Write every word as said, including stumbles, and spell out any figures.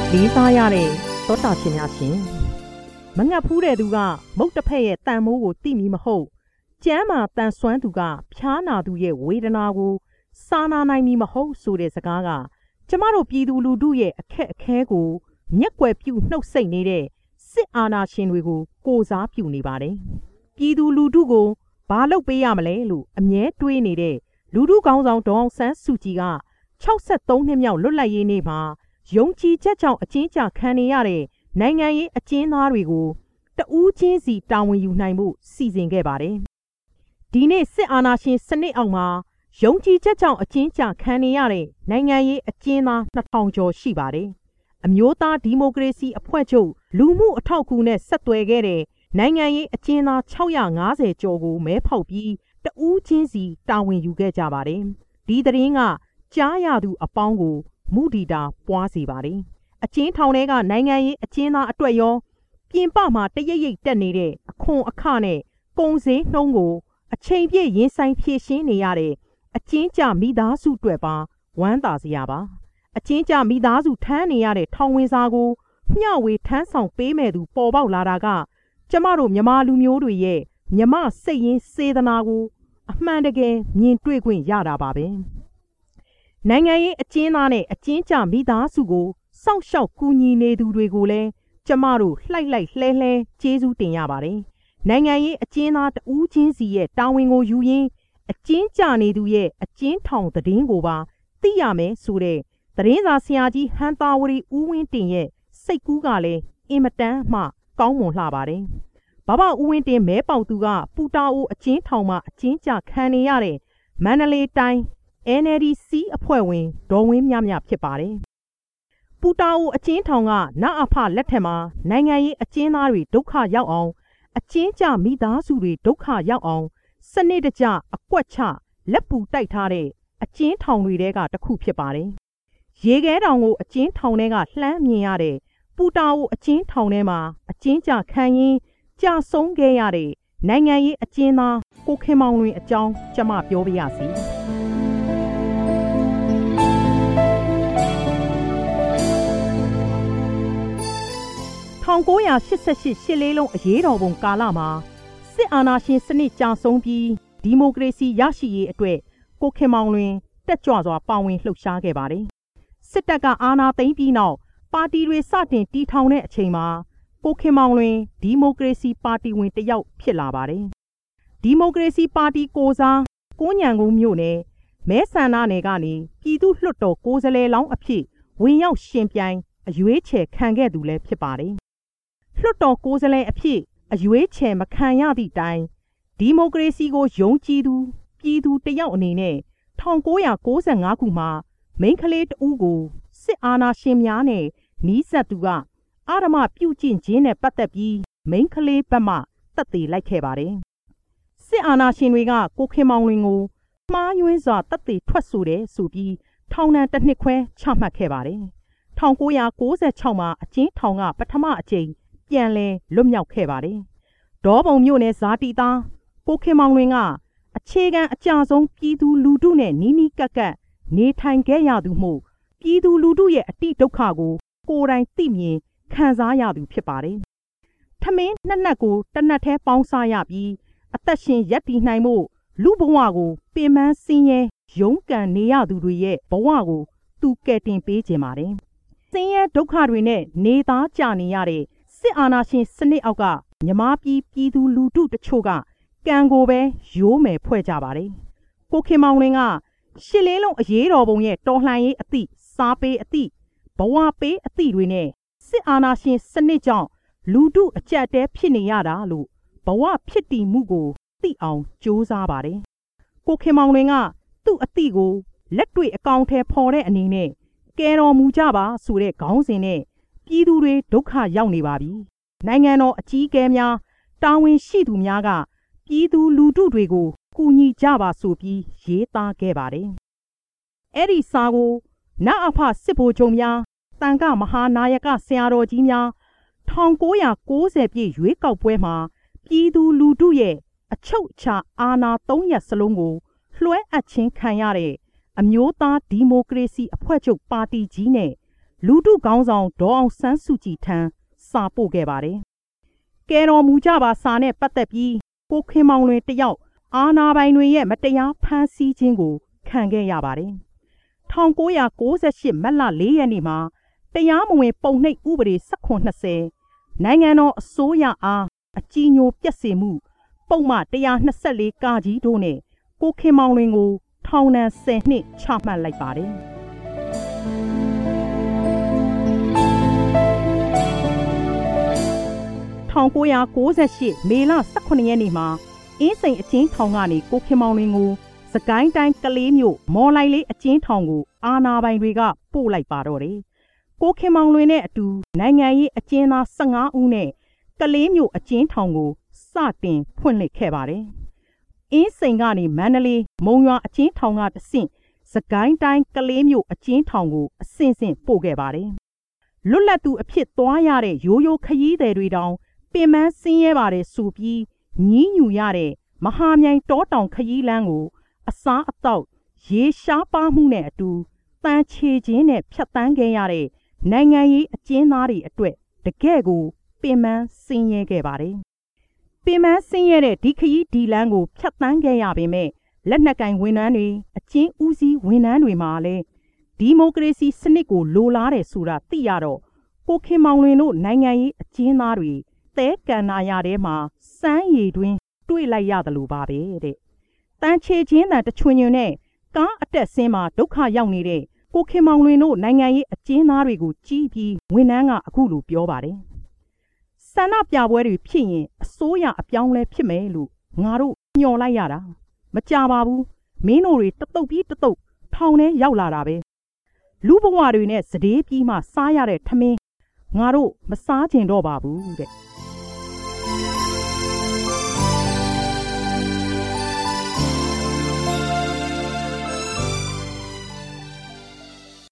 လေးစားရတဲ့သောတာရှင်များရှင်မငတ်ဖူးတဲ့သူကမုတ်တစ်ဖက်ရဲ့တန်မိုးကိုသိမီမဟုတ်ကျမ်းမာတန်ဆွမ်းသူကဖျားနာသူရဲ့ဝေဒနာကိုစာနာနိုင်မီမဟုတ်ဆိုတဲ့စကားကကျမတို့ပြည်သူလူထုရဲ့အခက်အခဲကိုမျက်ကွယ်ပြုနှုတ်ဆက်နေတဲ့စစ်အာဏာရှင်တွေကိုကိုစားပြုနေပါတယ်ပြည်သူလူထုကိုဘာလုပ်ပေးရမလဲလို့အမြဲတွေးနေတဲ့လူထုကောင်းဆောင်ဒေါအောင်ဆန်းစုကြည်က၆၃နှစ်မြောက်လွတ်လပ်ရေးနေ့မှာယုံကြည်ချက်ကြောင့်အကျဉ်းချခံနေရတဲ့နိုင်ငံရေးအကျဉ်းသားတွေကိုတဦးချင်းစီတာဝန်ယူနိုင်မှုစီစဉ်ခဲ့ပါတယ်။ဒီနေ့စစ်အာဏာရှင်စနစ်အောက်မှာယုံကြည်ချက်ကြောင့်အကျဉ်းချခံနေရတဲ့နိုင်ငံရေးအကျဉ်းသားနှစ်ထောင်ကျော်ရှိပါတယ်။အမျိုးသားဒီမိုကရေစီအဖွဲ့ချုပ်လူမှုအထောက်အကူနဲ့ဆက်သွယ်ခဲ့တဲ့နိုင်ငံရေးအကျဉ်းသား၆၅၀ကျော်ကိုမဲဖောက်ပြီးတဦးချင်းစီတာဝန်ယူခဲ့ကြပါတယ်။ဒီသတင်းကကြားရသူအပေါင်းကိုမုဒိတာပွားစေပါတယ်။အကျဉ်းထောင်ထဲကနိုင်ငံရေးအကျဉ်းသားအတွက်ရောပြင်ပမှာတရိပ်ရိပ်တက်နေတဲ့အခွန်အခနဲ့ကုန်စည်နှုန်းကိုအချိန်ပြည့်ရင်ဆိုင်ဖြည့်ရှင်းနေရတဲ့အကျဉ်းကျမိသားစုအတွက်ပါဝမ်းသာစရာပါ။အကျဉ်းကျမိသားစုထမ်းနေရတဲ့ထောင်ဝင်စာကိုမျှဝေထမ်းဆောင်ပေးမဲ့သူပေါ်ပေါက်လာတာကကျမတို့မြန်မာလူမျိုးတွေရဲ့မြမစိတ်ရင်းစေတနာကိုအမှန်တကယ်မြင်တွေ့ခွင့်ရတာပါပဲ။နိုင်ငံရေးအကျဉ်းသားနဲ့အကျဉ်းကျမိသားစုကိုစောင့်ရှောက်ကူညီနေသူတွေကိုလည်းကျမတို့လှိုက်လိုက်လှဲလှဲကျေးဇူးတင်ရပါတယ်။နိုင်ငံရေးအကျဉ်းသားတဦးချင်းစီရဲ့တာဝန်ကိုယူရင်းအကျဉ်းကျနေသူရဲ့အကျဉ်းထောင်သတင်းကိုပါသိရမယ်ဆိုတဲ့သတင်းစာဆရာကြီးဟန်တာဝရီဦးဝင်းတင်ရဲ့စိတ်ကူးကလည်းအင်မတန်မှကောင်းမွန်လှပါတယ်။ဘဘဦးဝင်းတင်မဲပေါက်သူကပူတာအိုအကျဉ်းထောင်မှာအကျဉ်းကျခံနေရတဲ့မန္တလေးတိုင်း အန် အယ် ဒီ စီ အဖွဲ့ဝင်ဒေါ်ဝင်းမြမြဖြစ်ပါတယ်။ပူတာအိုအကျဉ်းထောင်ကနအဖလက်ထက်မှာနိုင်ငံရေးအကျဉ်းသားတွေဒုက္ခရောက်အောင်အကျဉ်းကျမိသားစုတွေဒုက္ခရောက်အောင်စနစ်တကျအကွက်ချလက်ပူတိုက်ထားတဲ့အကျဉ်းထောင်တွေတဲကတစ်ခုဖြစ်ပါတယ်။ရေခဲတောင်ကိုအကျဉ်းထောင်ထဲကလှမ်းမြင်ရတဲ့ပူတာအိုအကျဉ်းထောင်ထဲမှာအကျဉ်းကျခံရင်းကြာဆုံးခဲ့ရတဲ့နိုင်ငံရေးအကျဉ်းသားကိုခင်မောင်လွင်အကြောင်းကျမပြောပြရစီ။၁၉၈၈ ရှစ်လေးလုံးအရေးတော်ပုံကာလမှာစစ်အာဏာရှင်စနစ်ကြာဆုံးပြီးဒီမိုကရေစီရရှိရေးအတွက်ကိုခင်မောင်လွင်တက်ကြွစွာပါဝင်လှုပ်ရှားခဲ့ပါတယ်။စစ်တပ်ကအာဏာသိမ်းပြီးနောက်ပါတီတွေစတင်တည်ထောင်တဲ့အချိန်မှာကိုခင်မောင်လွင်ဒီမိုကရေစီပါတီဝင်တစ်ယောက်ဖြစ်လာပါတယ်။ဒီမိုကရေစီပါတီကိုစားကိုညံကုန်းမြို့နယ်မဲဆန္ဒနယ်ကနေပြည်သူ့လွှတ်တော်ကိုယ်စားလှယ်လောင်းအဖြစ်ဝင်ရောက်ရှင်ပြိုင်အရွေးချယ်ခံခဲ့သူလည်းဖြစ်ပါတယ်။လွှတ်တော်ကိုယ်စားလှယ်အဖြစ်အရွေးချယ်မခံရသည့်တိုင်ဒီမိုကရေစီကိုယုံကြည်သူပြည်သူတယောက်အနေနဲ့၁၉၉၅ခုမှာမိန်းကလေးတဦးကိုစစ်အာဏာရှင်များနဲ့နီးစပ်သူကအဓမ္မပြုကျင့်ခြင်းနဲ့ပတ်သက်ပြီးမိန်းကလေးဘက်မှတပ်သေးလိုက်ခဲ့ပါတယ်။စစ်အာဏာရှင်တွေကကိုခင်မောင်လွင်ကိုမှားယွင်းစွာတပ်သေးထွက်ဆိုတယ်ဆိုပြီးထောင်ဒဏ်တစ်နှစ်ခွဲချမှတ်ခဲ့ပါတယ်။၁၉၉၆မှာအကျဉ်းထောင်ကပထမအကြိမ်ပြန်လည်လွတ်မြောက်ခဲ့ပါတယ်။ဒေါပုံမြို့နယ်ဇာတိသားကိုခင်မောင်လွင်ကအခြေခံအကြဆုံးပြည်သူလူထုနဲ့နီးနီးကပ်ကပ်နေထိုင်ခဲ့ရသူမို့ပြည်သူလူထုရဲ့အတိဒုက္ခကိုကိုယ်တိုင်သိမြင်ခံစားရသူဖြစ်ပါတယ်။ထမင်းနှစ်နက်ကိုတစ်နက်ထဲပေါင်းစားရပြီးအသက်ရှင်ရပ်တည်နိုင်မှုလူဘဝကိုပင်ပန်းဆင်းရဲရုန်းကန်နေရသူတွေရဲ့ဘဝကိုသူကယ်တင်ပေးခြင်းပါတယ်။ဆင်းရဲဒုက္ခတွေနဲ့နေသားကြနေရတဲ့စစ်အာဏာရှင်စနစ်အောက်ကမြမပြည်ပြည်သူလူထုတချို့ကကံကိုပဲရိုးမယ်ဖွဲ့ကြပါတယ်။ကိုခင်မောင်လွင်ကရှစ်လေးလုံးအရေးတော်ပုံရဲ့တော်လှန်ရေးအသည့်စားပေးအသည့်ဘဝပေးအသည့်တွေနဲ့စစ်အာဏာရှင်စနစ်ကြောင့်လူထုအကြက်တဲဖြစ်နေရတာလို့ဘဝဖြစ်တည်မှုကိုသိအောင်ကြိုးစားပါတယ်။ကိုခင်မောင်လွင်ကသူ့အသည့်ကိုလက်တွေ့အကောင်ထဲဖော်တဲ့အနေနဲ့ကဲတော်မူကြပါဆိုတဲ့ခေါင်းစဉ်နဲ့ပြည်သူတွေဒုက္ခရောက်နေပါပြီ။နိုင်ငံတော်အကြီးအကဲများတာဝန်ရှိသူများကပြည်သူလူထုတွေကိုကူညီကြပါဆိုပြီးရေးသားခဲ့ပါတယ်။အဲ့ဒီစာကိုနအဖစစ်ဗိုလ်ချုပ်များတန်ခမဟာနာယကဆရာတော်ကြီးများ၁၉၉၀ပြည့်ရွေးကောက်ပွဲမှာပြည်သူလူထုရဲ့အချုပ်အခြာအာဏာသုံးရပ်စလုံးကိုလွှဲအပ်ခြင်းခံရတဲ့အမျိုးသားဒီမိုကရေစီအဖွဲ့ချုပ်ပါတီကြီးနဲ့လူထုခေါင်းဆောင်ဒေါ်အောင်ဆန်းစုကြည်ထံစာပို့ခဲ့ပါတယ်။ကဲတော်မူကြပါစာနဲ့ပတ်သက်ပြီးကိုခင်မောင်လွင်တယောက်အာဏာပိုင်တွေရဲ့မတရားဖမ်းဆီးခြင်းကိုခံခဲ့ရပါတယ်။၁၉၉၈မတ်လ၄ရက်နေ့မှာတရားမဝင်ပုံနှိပ်ဥပဒေ၁၇၂၀နိုင်ငံတော်အစိုးရအားအကြီးညိုပြက်စေမှုပုံမှန်၁၂၄ကကြီးတို့နဲ့ကိုခင်မောင်လွင်ကိုထောင်ဒဏ်၁၀နှစ်ချမှတ်လိုက်ပါတယ်။၁၉၉၈မေလ၁၇ရက်နေ့မှာအင်းစိန်အကျဉ်းထောင်ကနေကိုခင်မောင်လွင်ကိုစကိုင်းတိုင်းကလေးမြို့မော်လိုက်လေးအကျဉ်းထောင်ကိုအာဏာပိုင်တွေကပို့လိုက်ပါတော့တယ်။ကိုခင်မောင်လွင်နဲ့အတူနိုင်ငံရေးအကျဉ်းသား၁၅ဦးနဲ့ကလေးမြို့အကျဉ်းထောင်ကိုစတင်ဖွင့်လှစ်ခဲ့ပါတယ်။အင်းစိန်ကနေမန္တလေးမုံရွာအကျဉ်းထောင်ကတဆင့်စကိုင်းတိုင်းကလေးမြို့အကျဉ်းထောင်ကိုအဆင့်ဆင့်ပို့ခဲ့ပါတယ်။လွတ်လပ်သူအဖြစ်သွားရတဲ့ရိုးရိုးခရီးသည်တွေတောင်ပင်ပန်းဆင်းရဲပါတယ်ဆိုပြီးညည်းညူရတဲ့မဟာမြိုင်တောတောင်ခရီးလမ်းကိုအစားအသောက်ရေရှားပါမှုနဲ့အတူတန်ချေခြင်းနဲ့ဖြတ်တန်းခဲ့ရတဲ့နိုင်ငံရေးအကျဉ်းသားတွေအတွက်တကယ့်ကိုပင်ပန်းဆင်းရဲခဲ့ပါတယ်။ပင်ပန်းဆင်းရဲတဲ့ဒီခရီးဒီလမ်းကိုဖြတ်တန်းခဲ့ရပေမဲ့လက်နက်ကင်ဝန်ထမ်းတွေအကျဉ်းဦးစီးဝန်ထမ်းတွေမှာလည်းဒီမိုကရေစီစနစ်ကိုလိုလားတယ်ဆိုတာသိရတော့ကိုခင်မောင်လွင်တို့နိုင်ငံရေးအကျဉ်းသားတွေသဲကန္နာရထဲမှာစမ်းရည်တွင်တွေ့လိုက်ရတယ်လို့ပါပဲတဲ့။တန်ချေချင်းတန်တချွင်ညွန်နဲ့ကားအတက်ဆင်းမှာဒုက္ခရောက်နေတဲ့ကိုခင်မောင်လွင်တို့နိုင်ငံရေးအကျဉ်းသားတွေကိုကြည်ပြီးဝန်ထမ်းကအခုလိုပြောပါတယ်။ဆန္ဒပြပွဲတွေဖြစ်ရင်အစိုးရအပြောင်းလဲဖြစ်မယ်လို့ငါတို့ညှော်လိုက်ရတာမကြပါဘူးမင်းတို့တွေတတုပ်ပြီးတတုပ်ထောင်ထဲရောက်လာတာပဲလူဘဝတွေနဲ့စဒေးပြီးမှစားရတဲ့ထမင်းငါတို့မစားချင်တော့ပါဘူးတဲ့